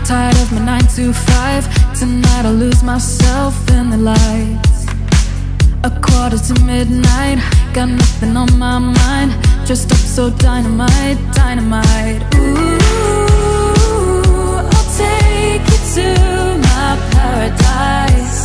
tired of my 9 to 5. Tonight I'll lose myself in the lights. A quarter to midnight, got nothing on my mind. Dressed up so dynamite, dynamite. Ooh, I'll take you to my paradise.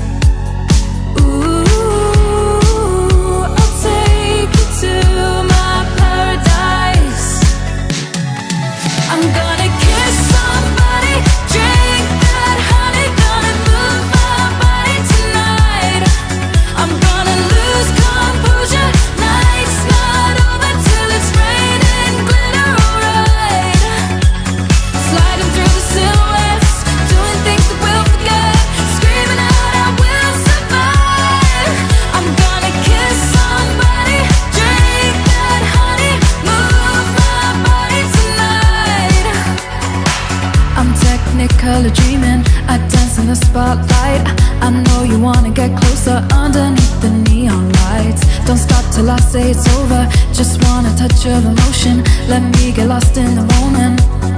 Ooh, I'll take you to my paradise. I'm gonna kiss somebody, drink that honey, gonna move my body tonight. I'm gonna lose composure, night's not over till it's raining glitter, alright. Sliding through the silhouettes, doing things that we'll forget, screaming out I will survive. I'm gonna kiss somebody, drink that honey, move my body tonight. I'm technicolor dreaming, I dance in the spotlight. I know you wanna get closer underneath the neon lights. Don't stop till I say it's over, just want a touch of emotion. Let me get lost in the moment.